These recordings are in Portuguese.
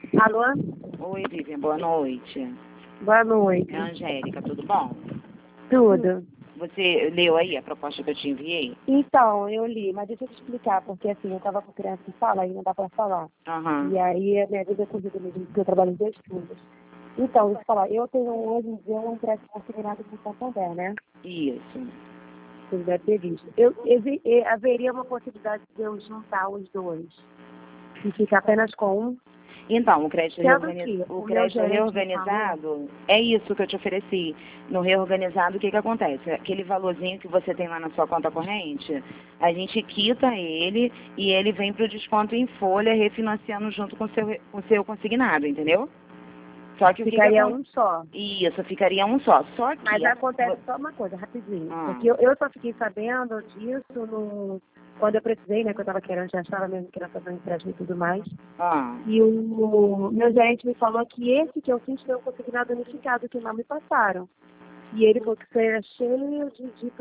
Alô? Oi, Vivian, boa noite. Boa noite. É a Angélica, tudo bom? Tudo. Você leu aí a proposta que eu te enviei? Então, eu li, mas deixa eu te explicar, porque assim, eu tava com criança que fala e não dá pra falar. Aham. E aí a minha vida é corrida mesmo, porque eu trabalho em 2 turnos. Então, deixa eu falar, eu tenho hoje em dia um empréstimo consignado com o Santander, né? Isso. Vocês devem ter visto. Haveria uma possibilidade de eu juntar os dois e ficar apenas com um? Então, o crédito, Sendo que o o meu crédito gerente me reorganizado é isso que eu te ofereci. No reorganizado, o que acontece? Aquele valorzinho que você tem lá na sua conta corrente, a gente quita ele e ele vem para o desconto em folha, refinanciando junto com o seu consignado, entendeu? Só que ficaria um só. Isso, ficaria um só. Só que... Mas acontece só uma coisa, rapidinho. Ah. Porque eu só fiquei sabendo disso quando eu precisei, né? Que eu estava querendo, já estava mesmo querendo fazer um empréstimo e tudo mais. Ah. E o meu gerente me falou que esse que eu fiz foi um consignado unificado, que não me passaram. E ele falou que isso era cheio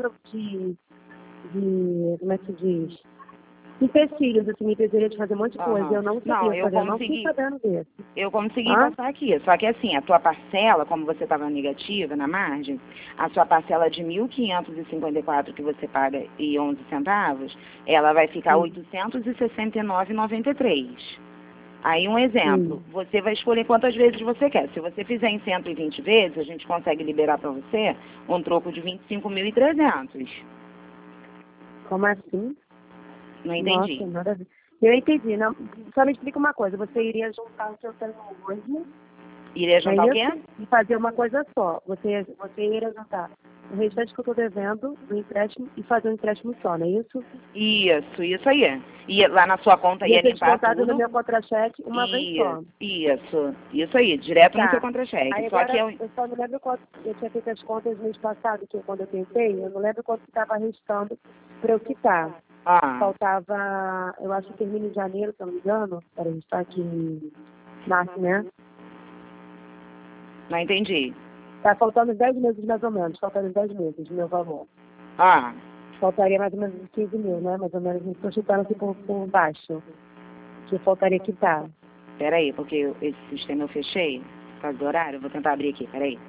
de como é que se diz? Empecilhos, assim, me impediria de fazer um monte de coisa. Eu não sabia fazer, eu não fiquei sabendo desse. Eu consegui passar aqui, só que assim, a tua parcela, como você estava negativa na margem, a sua parcela de 1.554 que você paga e 11 centavos, ela vai ficar 869,93. Aí um exemplo, você vai escolher quantas vezes você quer. Se você fizer em 120 vezes, a gente consegue liberar para você um troco de 25.300. Como assim? Não entendi. Nossa, nada a ver. Eu entendi. Não, só me explica uma coisa. Você iria juntar o que eu tenho hoje. Iria juntar o quê? E fazer uma coisa só. Você iria juntar o restante que eu estou devendo do empréstimo e fazer um empréstimo só, não é isso? Isso aí. E lá na sua conta ia limpar tudo. No meu contra-cheque uma vez só. Isso aí, direto no seu contra-cheque. Aí Só agora, que eu só não lembro quanto, eu tinha feito as contas no mês passado, que quando eu tentei, eu não lembro quanto estava restando para eu quitar. Faltava, eu acho que termina em janeiro, se não me engano. Peraí, a gente está aqui em março, né? Não entendi. Tá faltando 10 meses mais ou menos, faltando 10 meses do meu valor. Faltaria mais ou menos 15 mil, né? Mais ou menos, estou chutando aqui por baixo. Que faltaria quitar. Peraí, porque esse sistema eu fechei, por causa do horário, eu vou tentar abrir aqui, peraí.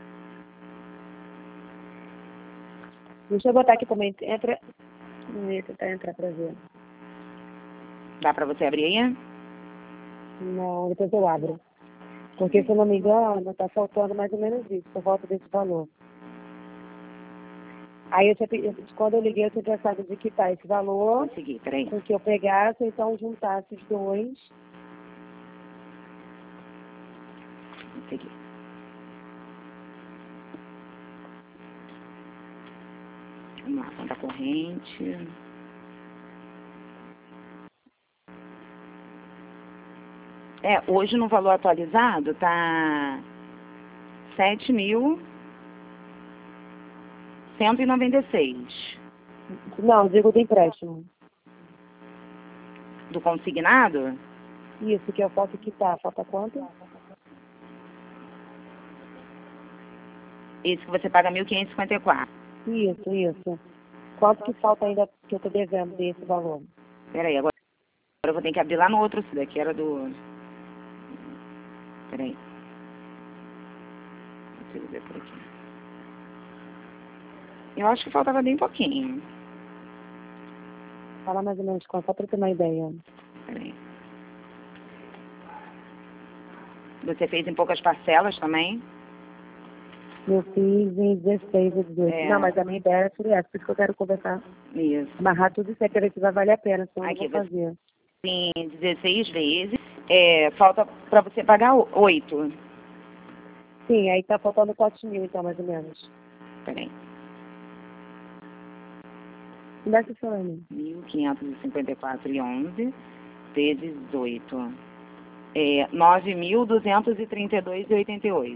Deixa eu botar aqui também, entra... Não ia tentar entrar pra ver. Dá pra você abrir aí? Não, depois eu abro. Porque, se eu não me engano, tá faltando mais ou menos isso, por volta desse valor. Aí, quando eu liguei, eu tinha pensado de quitar esse valor. Consegui, peraí. Com que eu pegasse, então juntasse os dois. Consegui. Vamos lá, conta corrente. Hoje no valor atualizado tá 7.196. Não, digo do empréstimo. Do consignado? Isso, que eu posso quitar. Falta quanto? Esse que você paga 1.554. Isso. Quanto que falta ainda que eu tô devendo desse valor? Peraí, agora eu vou ter que abrir lá no outro, esse daqui era do... Peraí. Consigo ver por aqui. Eu acho que faltava bem pouquinho. Fala mais ou menos quanto, só pra eu ter uma ideia. Peraí. Você fez em poucas parcelas também? Eu fiz em 16 ou 18. Não, mas a minha ideia seria essa, por isso que eu quero conversar. Isso. Amarrar tudo isso aí pra ver se vai valer a pena, senão eu não vou fazer. Sim, 16 vezes. Falta pra você pagar 8. Sim, aí tá faltando 4 mil, então, mais ou menos. Peraí. Me dá esse sonho. 1.554,11 vezes 8. 9.232,88.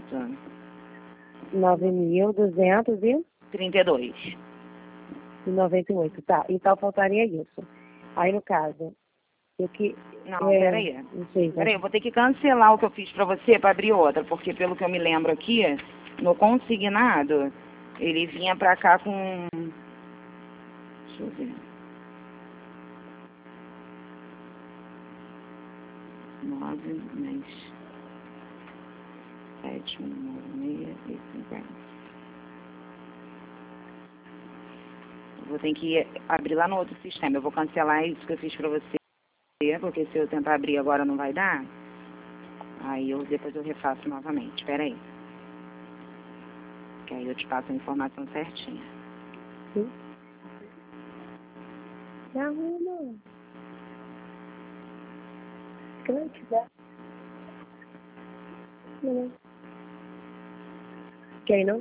9.232. 98, tá. Então faltaria isso. Aí no caso, peraí. Não sei, Peraí, eu vou ter que cancelar o que eu fiz pra você pra abrir outra, porque pelo que eu me lembro aqui, no consignado, ele vinha pra cá com... Deixa eu ver. 9 9 mais 7, 1, 9, 6 e 50. Vou ter que abrir lá no outro sistema. Eu vou cancelar isso que eu fiz pra você, porque se eu tentar abrir agora não vai dar. Aí depois eu refaço novamente. Espera aí. Que aí eu te passo a informação certinha. Sim. Não. Claro que dá. Não. Quem não?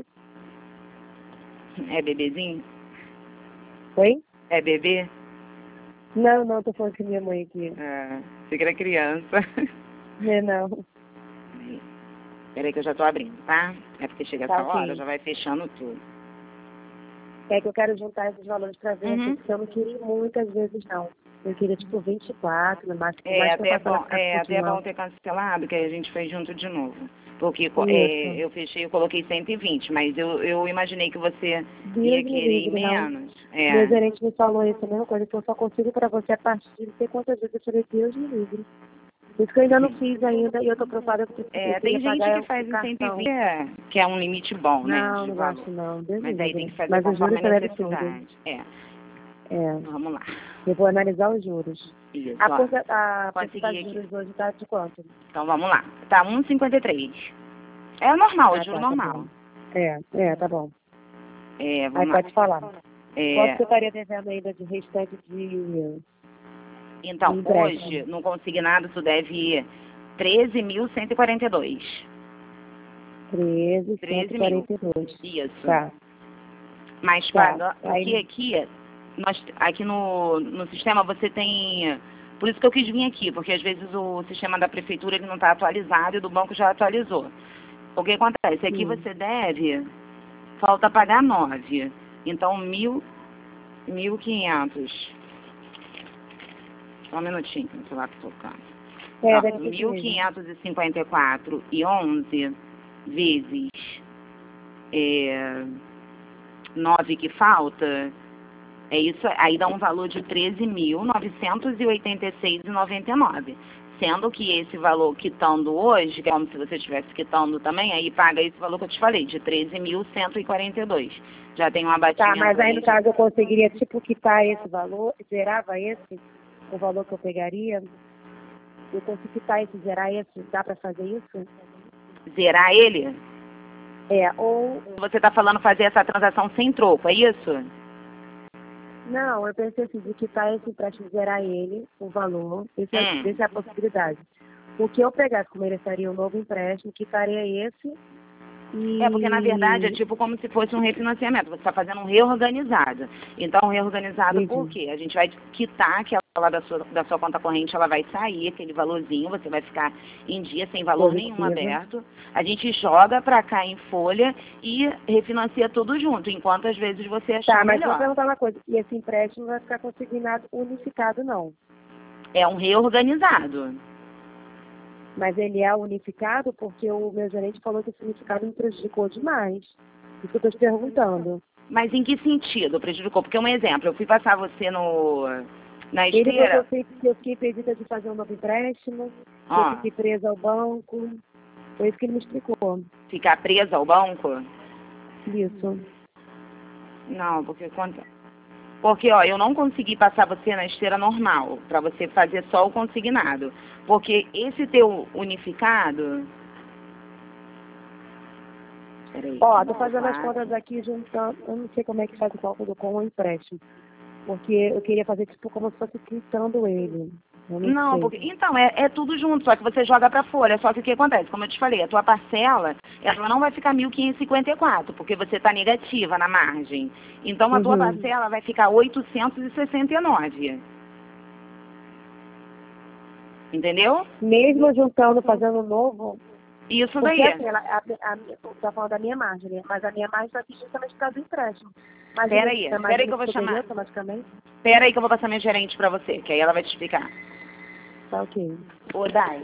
É bebezinho? Oi? É bebê? Não, tô falando com minha mãe aqui. É, você que era criança. Não. Peraí que eu já tô abrindo, tá? É porque chega essa hora, já vai fechando tudo. É que eu quero juntar esses valores pra ver, porque eu não queria muitas vezes, não. Eu queria, tipo, 24, no máximo. Até bom ter cancelado, que aí a gente fez junto de novo. Porque eu fechei, eu coloquei 120, mas eu imaginei que você ia querer menos. Meu gerente me falou isso, a mesma coisa, que eu só consigo pra você a partir de ter quantas vezes eu falei, Deus me livre. Isso que eu ainda não fiz ainda, e eu tô preocupada porque tem gente que faz em 120, que é um limite bom, né? Não gosto não. Deus mas aí tem que fazer mas conforme a necessidade. Vamos lá. Eu vou analisar os juros. Isso, a porcentagem de juros hoje tá de quanto? Então vamos lá. Tá 1,53. É normal, juro normal. Tá bom. Vamos aí lá. pode falar. Quanto você estaria devendo ainda de restante de... Então, hoje, no consignado, tu deve 13.142. 13.142. Isso. Tá. Mas paga, porque aqui no sistema você tem... Por isso que eu quis vir aqui, porque às vezes o sistema da prefeitura ele não está atualizado e o do banco já atualizou. O que acontece? Aqui você deve, falta pagar 9. Então, 1.500. Só um minutinho, o celular tá tocando. 1.554,11 vezes 9 que falta, isso, aí dá um valor de 13.986,99. Sendo que esse valor quitando hoje, que é como se você estivesse quitando também, aí paga esse valor que eu te falei, de 13.142. Já tem um abatimento. Tá, mas aí no caso eu conseguiria, tipo, quitar esse valor, zerava o valor que eu pegaria? Eu consigo quitar esse, zerar esse, dá pra fazer isso? Zerar ele? Ou... Você tá falando fazer essa transação sem troco, é isso? Não, eu pensei assim, de quitar esse empréstimo, zerar ele, o valor, essa é a possibilidade. O que eu pegasse, como ele seria um novo empréstimo, quitaria esse e... porque na verdade é tipo como se fosse um refinanciamento, você está fazendo um reorganizado. Então, reorganizado por quê? A gente vai quitar aquela lá da sua conta corrente, ela vai sair, aquele valorzinho, você vai ficar em dia sem valor nenhum aberto. A gente joga para cá em folha e refinancia tudo junto, enquanto às vezes você achar melhor. Tá, mas vou perguntar uma coisa, e esse empréstimo vai ficar consignado unificado, não? É um reorganizado. Mas ele é unificado porque o meu gerente falou que esse unificado me prejudicou demais. Isso que eu estou te perguntando. Mas em que sentido prejudicou? Porque um exemplo, eu fui passar você na esteira... Ele falou que eu fiquei impedida de fazer um novo empréstimo, que eu fiquei presa ao banco. Foi isso que ele me explicou. Ficar presa ao banco? Isso. Não, porque eu não consegui passar você na esteira normal, para você fazer só o consignado. Porque esse teu unificado... Peraí. Tô fazendo as contas aqui juntando, eu não sei como é que faz o cálculo com o empréstimo. Porque eu queria fazer tipo como se fosse quitando ele. Não, porque então é tudo junto, só que você joga para folha. Só que o que acontece? Como eu te falei, a tua parcela, ela não vai ficar 1.554, porque você está negativa na margem. Então a tua parcela vai ficar 869. Entendeu? Mesmo juntando, fazendo um novo. Isso daí. Porque assim, tá falando da minha margem, né? Mas a minha margem vai ser justamente por causa do empréstimo. Peraí que eu vou chamar. Peraí que eu vou passar minha gerente pra você, que aí ela vai te explicar. Tá ok. Ô, Dai.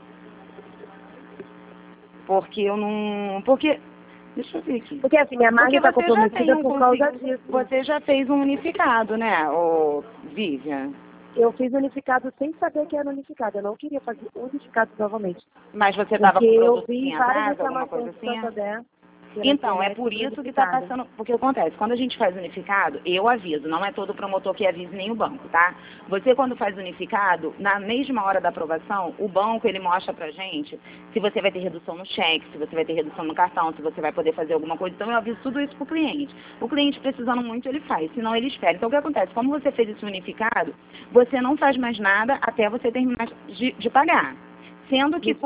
Porque eu não... Deixa eu ver aqui. Porque assim, minha margem tá comprometida por causa disso. Você já fez um unificado, né, ô Vivian? Eu fiz unificado sem saber que era unificado. Eu não queria fazer unificado novamente. Mas você estava com o produto em várias atraso, alguma coisa reclamações assim? do Santander. Então, é por isso que está passando, porque acontece, quando a gente faz unificado, eu aviso, não é todo promotor que avise nem o banco, tá? Você quando faz unificado, na mesma hora da aprovação, o banco ele mostra pra gente se você vai ter redução no cheque, se você vai ter redução no cartão, se você vai poder fazer alguma coisa, então eu aviso tudo isso pro cliente. O cliente precisando muito, ele faz, senão ele espera. Então o que acontece? Como você fez esse unificado, você não faz mais nada até você terminar de pagar. Sendo que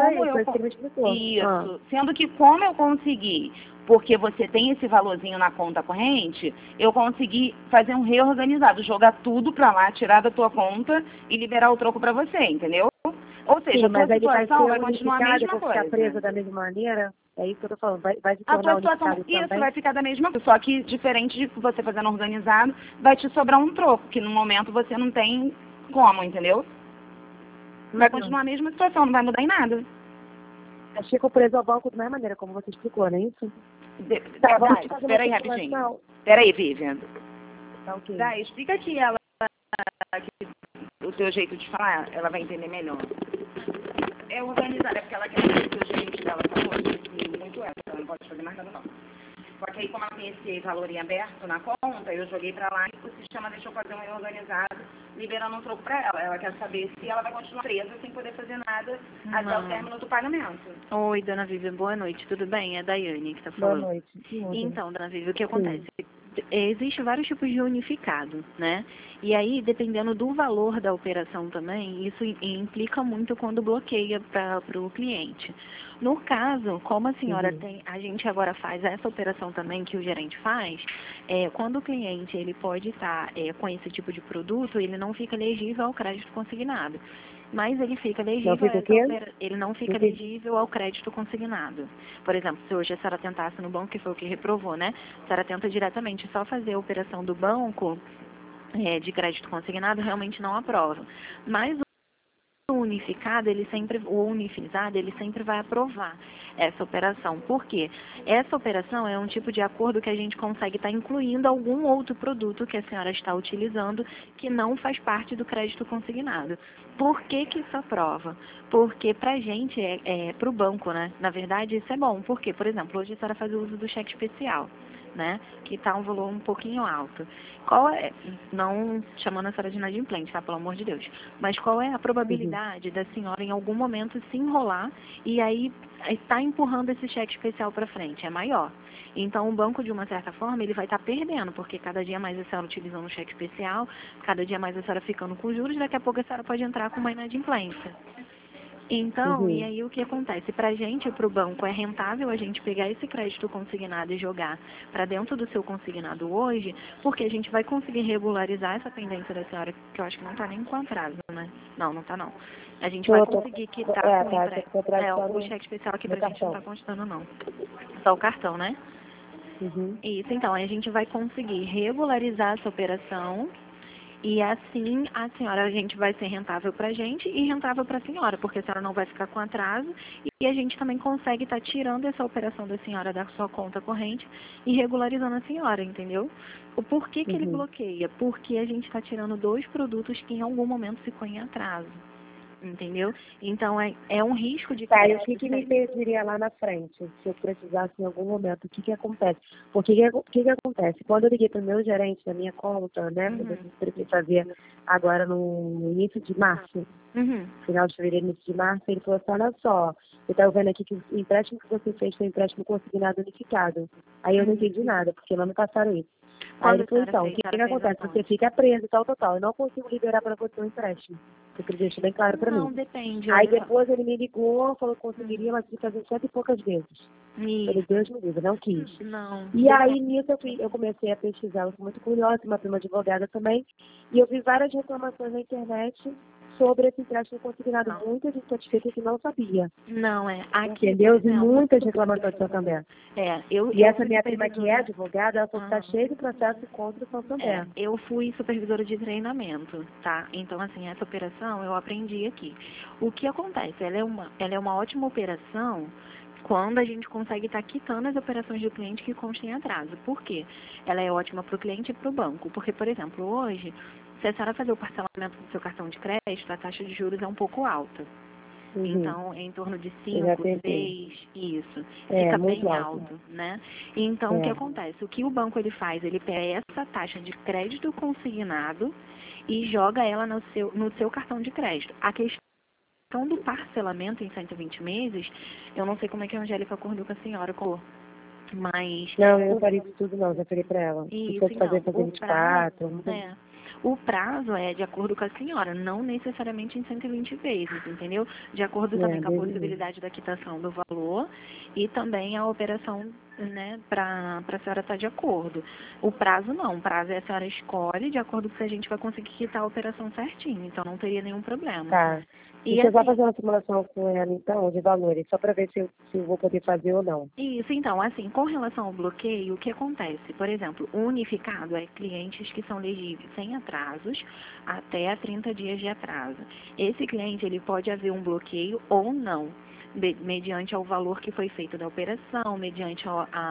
sendo que como eu consegui, porque você tem esse valorzinho na conta corrente, eu consegui fazer um reorganizado, jogar tudo para lá, tirar da tua conta e liberar o troco para você, entendeu? Ou seja, sim, a tua situação vai continuar a mesma coisa. Ficar presa da mesma maneira, é isso que eu tô falando, vai se tornar a tua situação, isso também. vai ficar da mesma coisa, só que diferente de você fazendo organizado, vai te sobrar um troco, que no momento você não tem como, entendeu? Vai continuar a mesma situação, não vai mudar em nada. Eu fico preso ao banco da mesma maneira, como você explicou, não é isso? Espera aí rapidinho. Espera aí, Vivian. Tá, ok. Daí, explica que ela, o teu jeito de falar, ela vai entender melhor. É organizar, é porque ela quer saber que o gerente dela falou, que muito ela não pode fazer mais nada não. Só que aí, como ela tem esse valor em aberto na conta, eu joguei pra lá e o sistema deixou fazer um reorganizado, liberando um troco pra ela. Ela quer saber se ela vai continuar presa sem poder fazer nada até o término do pagamento. Oi, dona Vivian, boa noite, tudo bem? É a Daiane que está falando. Boa noite. Então, dona Vivian, o que acontece? Existem vários tipos de unificado, né? E aí, dependendo do valor da operação também, isso implica muito quando bloqueia para o cliente. No caso, como a senhora tem, a gente agora faz essa operação também que o gerente faz, quando o cliente ele pode estar com esse tipo de produto, ele não fica elegível ao crédito consignado. Mas ele fica elegível, ele não fica elegível ao crédito consignado. Por exemplo, se hoje a senhora tentasse no banco, que foi o que reprovou, né? A senhora tenta diretamente só fazer a operação do banco de crédito consignado, realmente não aprova. Mas o unificado, o unifizado, ele sempre vai aprovar essa operação. Por quê? Essa operação é um tipo de acordo que a gente consegue estar incluindo algum outro produto que a senhora está utilizando que não faz parte do crédito consignado. Por que que isso aprova? Porque pra gente, pro banco, né? Na verdade, isso é bom. Por quê? Por exemplo, hoje a senhora faz o uso do cheque especial, né? Que está um valor um pouquinho alto. Qual é, não chamando a senhora de inadimplente, tá? Pelo amor de Deus. Mas qual é a probabilidade da senhora em algum momento se enrolar e aí está empurrando esse cheque especial para frente? É maior. Então, o banco, de uma certa forma, ele vai estar perdendo, porque cada dia mais a senhora utilizando o cheque especial, cada dia mais a senhora ficando com juros, daqui a pouco a senhora pode entrar com uma inadimplência. Então, e aí o que acontece? Para a gente, para o banco, é rentável a gente pegar esse crédito consignado e jogar para dentro do seu consignado hoje, porque a gente vai conseguir regularizar essa pendência da senhora, que eu acho que não está nem com atraso, né? Não está não. A gente vai conseguir quitar o cheque especial aqui para a gente não está constando não. Só o cartão, né? Isso, então, a gente vai conseguir regularizar essa operação. E assim, a gente vai ser rentável para a gente e rentável para a senhora, porque a senhora não vai ficar com atraso e a gente também consegue estar tirando essa operação da senhora da sua conta corrente e regularizando a senhora, entendeu? O porquê que ele bloqueia? Porque a gente está tirando 2 produtos que em algum momento ficou em atraso. Entendeu? Então, é um risco de... Tá, e o que me impediria lá na frente, se eu precisasse em algum momento? O que acontece? Porque o que acontece? Quando eu liguei para o meu gerente da minha conta, né, que eu fazer agora no início de março, final de fevereiro, início de março, ele falou assim, olha só, eu estava vendo aqui que o empréstimo que você fez foi um empréstimo consignado unificado. Aí eu não entendi nada, porque não me passaram isso. Aí ele falou, então, o que acontece? Você fica preso, tal. Eu não consigo liberar para você um empréstimo. Você deixou bem claro para mim. Não, depende. Aí depois ele me ligou, falou que conseguiria, mas tinha que fazer 100 e poucas vezes. Ele, Deus me livre, não quis. Não. E aí nisso eu comecei a pesquisar, eu sou muito curiosa, uma prima advogada também, e eu vi várias reclamações na internet sobre esse empréstimo consignado. Muita gente satisfeita que não sabia. Não, aqui, entendeu? Vi muitas reclamações do Santander. E essa minha prima que é advogada, ela falou que está cheia de processo contra o Santander. Eu fui supervisora de treinamento, tá? Então, assim, essa operação eu aprendi aqui. O que acontece? Ela é uma ótima operação quando a gente consegue estar quitando as operações do cliente que constem em atraso. Por quê? Ela é ótima para o cliente e para o banco. Porque, por exemplo, hoje Se a senhora fazer o parcelamento do seu cartão de crédito, a taxa de juros é um pouco alta. Então, é em torno de 5, 6, isso. Fica bem alto, né? Então, o que acontece? O que o banco ele faz? Ele pega essa taxa de crédito consignado e joga ela no seu cartão de crédito. A questão do parcelamento em 120 meses, eu não sei como é que a Angélica acordou com a senhora, mas... Não, eu não faria isso tudo não, já falei para ela. Isso, fosse fazer 24... O prazo é de acordo com a senhora, não necessariamente em 120 vezes, entendeu? De acordo também com a possibilidade da quitação do valor e também a operação, né, para a senhora estar de acordo. O prazo não, o prazo é a senhora escolhe de acordo com se a gente vai conseguir quitar a operação certinho, então não teria nenhum problema. Tá. E deixa eu só fazer uma simulação com ela, então, de valores, só para ver se eu vou poder fazer ou não. Isso, então, assim, com relação ao bloqueio, o que acontece? Por exemplo, o unificado é clientes que são legíveis sem atrasos até 30 dias de atraso. Esse cliente, ele pode haver um bloqueio ou não, mediante ao valor que foi feito da operação, mediante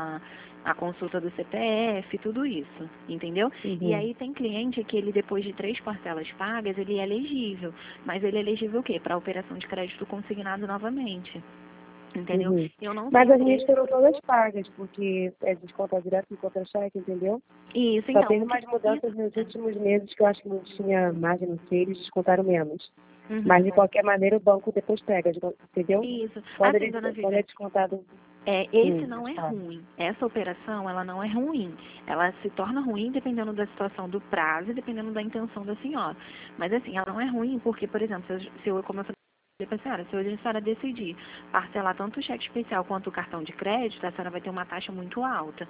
a consulta do CPF, tudo isso, entendeu? E aí tem cliente que ele, depois de 3 parcelas pagas, ele é elegível. Mas ele é elegível o quê? Para a operação de crédito consignado novamente. Entendeu? Eu não Mas sei as minhas foram todas pagas, porque é descontar direto no contra-cheque, entendeu? Isso, Só então. teve umas mudanças nos últimos meses que eu acho que não tinha margem, não sei, eles descontaram menos. Mas, de qualquer maneira, o banco depois pega, entendeu? Isso. Quando, Assim, dona quando é descontado... esse não é ruim. Essa operação, ela não é ruim. Ela se torna ruim dependendo da situação do prazo e dependendo da intenção da senhora. Mas, assim, ela não é ruim porque, por exemplo, se eu como eu falei para a senhora, se hoje a senhora decidir parcelar tanto o cheque especial quanto o cartão de crédito, a senhora vai ter uma taxa muito alta.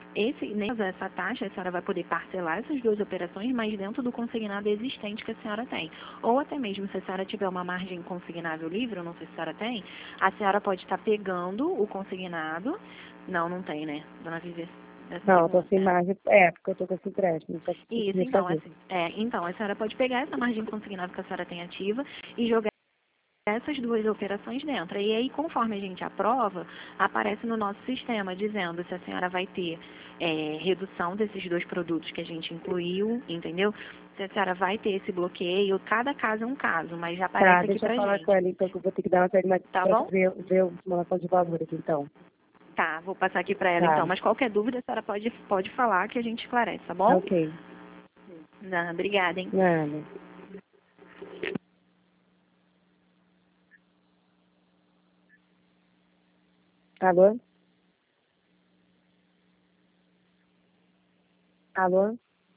Essa taxa, a senhora vai poder parcelar essas 2 operações, mas dentro do consignado existente que a senhora tem. Ou até mesmo, se a senhora tiver uma margem consignável livre, eu não sei se a senhora tem, a senhora pode estar pegando o consignado. Não tem, né, dona Vivi? Não, eu tô sem margem, porque eu tô com esse empréstimo. Isso, então, assim, então, a senhora pode pegar essa margem consignada que a senhora tem ativa e jogar essas 2 operações dentro. E aí, conforme a gente aprova, aparece no nosso sistema dizendo se a senhora vai ter redução desses 2 produtos que a gente incluiu, entendeu? Se a senhora vai ter esse bloqueio, cada caso é um caso, mas já aparece aqui pra gente. Deixa eu falar com ela, então, que eu vou ter que dar uma série mais bom? ver a simulação de valor aqui, então. Tá, vou passar aqui pra ela, então. Mas qualquer dúvida, a senhora pode falar que a gente esclarece, tá bom? Ok. Não, obrigada, hein? Nada. Alô? Alô?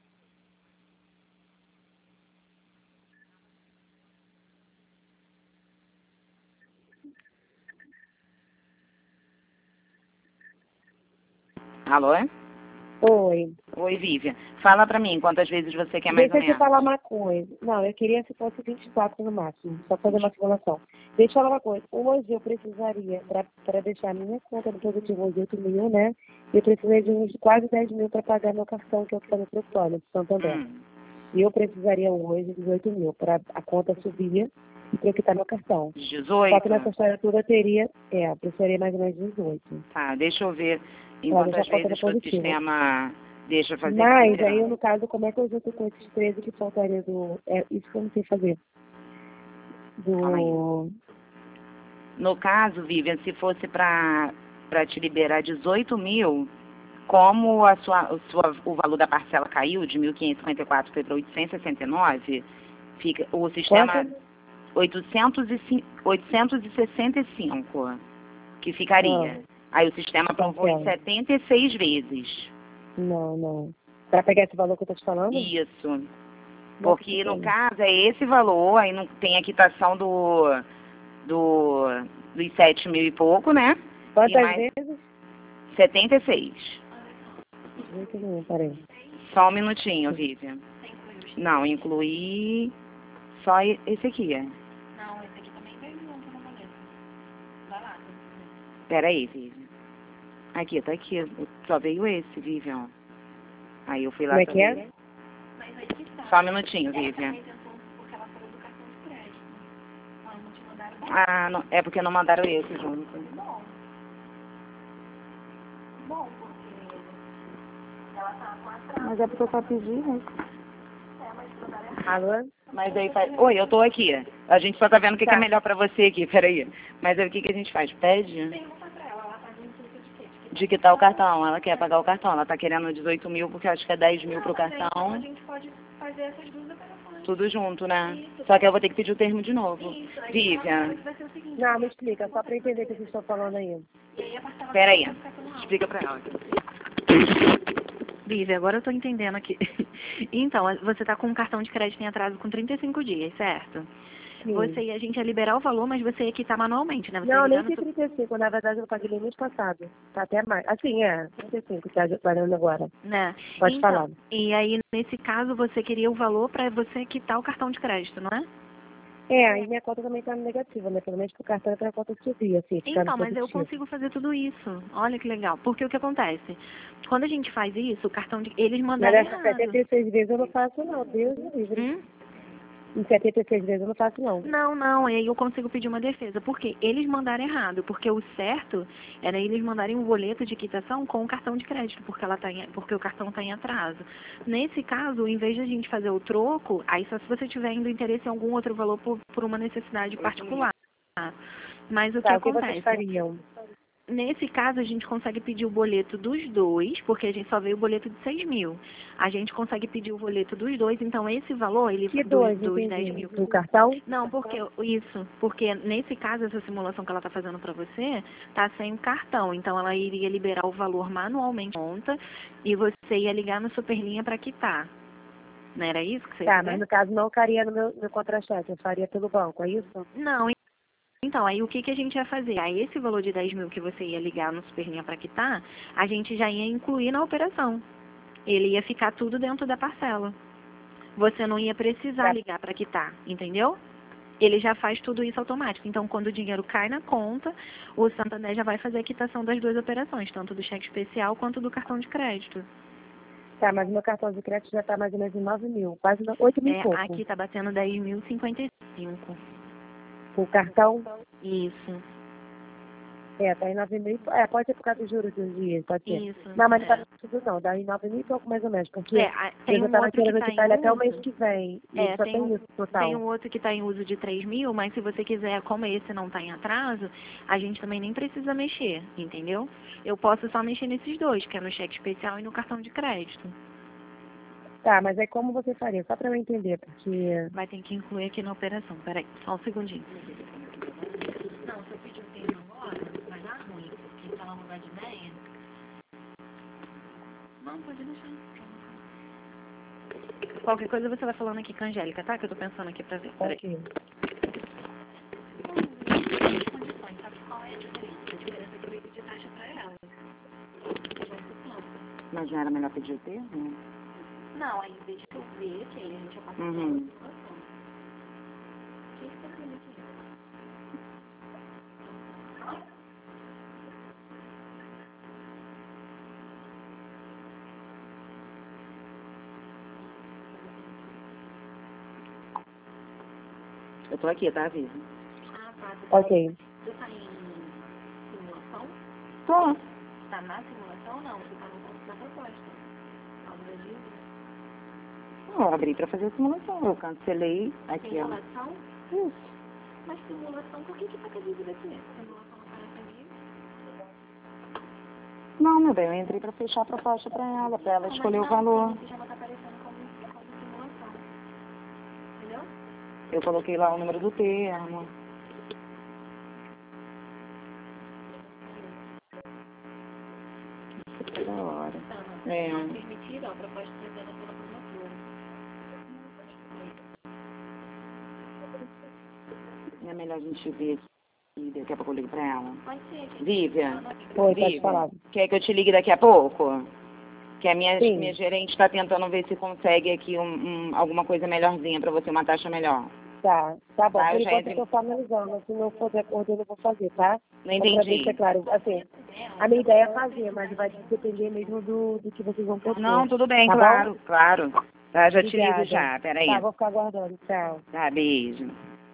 Alô? Oi. Oi, Vivian. Fala pra mim quantas vezes você quer mais ou menos. Deixa eu te falar uma coisa. Não, eu queria se fosse 24 no máximo, só fazer uma simulação. Deixa eu falar uma coisa. Hoje eu precisaria, para deixar a minha conta no positivo de 8 mil, né? Eu precisaria de uns quase 10 mil para pagar meu cartão, que eu estou no Protônio, de Santander. E eu precisaria hoje de 8 mil para a conta subir e para eu quitar meu cartão. 18? Só que nessa história toda precisaria mais ou menos 18. Tá, deixa eu ver em quantas vezes o sistema deixa fazer. Mas aí, no caso, como é que eu junto com esses 13 que faltaria do... isso que eu não sei fazer. No caso, Vivian, se fosse para te liberar 18 mil, como o valor da parcela caiu de 1.554 foi para 869, fica, o sistema... 865 que ficaria. Aí o sistema aprovou em 76 vezes. Não. Para pegar esse valor que eu estou te falando? Isso. Porque no caso é esse valor, aí não tem a quitação dos 7 mil e pouco, né? Quantas vezes? 76. Peraí. Só um minutinho, Vivian. Não, incluí só esse aqui, Não, esse aqui também veio junto no boleto. Vai lá. Peraí, Vivian. Aqui, tá aqui. Só veio esse, Vivian. Aí eu fui lá. Como é que é? Só um minutinho, Vivian. Ah, não, é porque não mandaram esse junto. Bom, porque ela tá com atraso. Mas é porque eu só pedi, né? Alô? Mas aí faz... Oi, eu tô aqui. A gente só tá vendo o que é melhor pra você aqui, peraí. Mas aí o que a gente faz? Pede? De quitar o cartão. Ela quer pagar o cartão. Ela tá querendo 18 mil porque acho que é 10 mil pro cartão. A gente pode fazer essas duas operações. Tudo junto, né? Só que eu vou ter que pedir o termo de novo. Isso, aí Vivian. vai ser o seguinte. Não, me explica, só pra entender o que vocês estão falando aí. Peraí. Explica pra ela. Vivi, agora eu tô entendendo aqui. Então, você tá com um cartão de crédito em atraso com 35 dias, certo? Sim. A gente ia liberar o valor, mas você ia quitar manualmente, né? Você Não, ia nem ligar tem no 35, na verdade eu paguei no mês passado. Tá até mais. Assim, 35 que tá valendo agora. né? Pode Então, falar. e aí, nesse caso, você queria o valor para você quitar o cartão de crédito, não é? Aí minha conta também tá negativa, né? Pelo menos pro cartão é pra conta subir, assim, ficar Então, no mas eu positivo. consigo fazer tudo isso. Olha que legal. Porque o que acontece? Quando a gente faz isso, o cartão de... Eles Mas mandaram essas errado. 76 vezes eu não faço não, Deus me livre. Em 76 vezes eu não faço não. Não, aí eu consigo pedir uma defesa. Por quê? Eles mandaram errado, porque o certo era eles mandarem um boleto de quitação com o cartão de crédito, porque o cartão está em atraso. Nesse caso, em vez de a gente fazer o troco, aí só se você tiver indo interesse em algum outro valor por uma necessidade particular. Mas o que O que acontece? vocês fariam? Nesse caso, a gente consegue pedir o boleto dos dois, porque a gente só veio o boleto de 6 mil. A gente consegue pedir o boleto dos dois, então esse valor, ele Que dos dois, 10 entendi. mil. Do cartão? Não, porque nesse caso, essa simulação que ela está fazendo para você, está sem o cartão. Então, ela iria liberar o valor manualmente na conta e você ia ligar no Superlinha para quitar. Não era isso que você ia Tá, fazer? mas no caso não caria no meu contra-cheque, eu faria pelo banco, é isso? Não, então, aí o que a gente ia fazer? Aí esse valor de 10 mil que você ia ligar no Superlinha para quitar, a gente já ia incluir na operação. Ele ia ficar tudo dentro da parcela. Você não ia precisar ligar para quitar, entendeu? Ele já faz tudo isso automático. Então, quando o dinheiro cai na conta, o Santander já vai fazer a quitação das duas operações, tanto do cheque especial quanto do cartão de crédito. Tá, mas meu cartão de crédito já tá mais ou menos em 9 mil, quase 8 mil e pouco. Aqui tá batendo 10.055. O cartão? Isso. Tá em 9 mil. Pode ser por causa dos juros dos dias, pode ser. Isso. Não, mas não tá tudo não, dá em 9 mil e pouco mais ou menos, porque tem eu já um tava outro que querendo tá quitar ele em até o uso. mês que vem. E só tem isso total. Tem um outro que está em uso de 3 mil, mas se você quiser, como esse não está em atraso, a gente também nem precisa mexer, entendeu? Eu posso só mexer nesses dois, que é no cheque especial e no cartão de crédito. Tá, mas aí como você faria? Só pra eu entender, porque... Vai ter que incluir aqui na operação. Peraí, só um segundinho. Não, se eu pedir o termo agora, vai dar ruim, porque se ela mudar de ideia... Não, pode deixar. Qualquer coisa você vai falando aqui com a Angélica, tá? Que eu tô pensando aqui pra ver. Peraí. Ok. Mas não era melhor pedir o termo? Não, aí deixa eu ver, que aí a gente já passa Uhum. O que você tá fazendo aqui? Eu tô aqui, tá, Vivi? Ah, tá. Ok. Você tá em simulação? Tô. Tá na simulação ou não? Você tá no ponto da proposta. Alguma dívida? Não, eu abri pra fazer a simulação. Eu cancelei aqui, ó. Simulação? Isso. Mas simulação, por que tá com a dívida aqui? Simulação aparece ali? Não, meu bem, eu entrei pra fechar a proposta pra ela escolher o valor. O sistema tá aparecendo como simulação. Entendeu? Eu coloquei lá o número do termo. Da hora. É. Permitido, a proposta trazida pela promotora. É melhor a gente ver aqui. Daqui a pouco eu ligo pra ela. Pode ser. Vivian. Oi, pode falar. Quer que eu te ligue daqui a pouco? Que a minha Sim. gerente está tentando ver se consegue aqui alguma coisa melhorzinha pra você, uma taxa melhor. Tá bom. Tá, Por eu já enquanto entrei. eu tô finalizando. Se não for de acordo, eu não vou fazer, tá? Não Só pra entendi. deixar claro. Assim, a minha ideia é fazer, mas vai depender mesmo do que vocês vão propor. Não, tudo bem, Tá claro, bom? claro. Tá, já te ligo Obrigada. já, peraí. Tá, vou ficar aguardando. Tchau. Tá, beijo.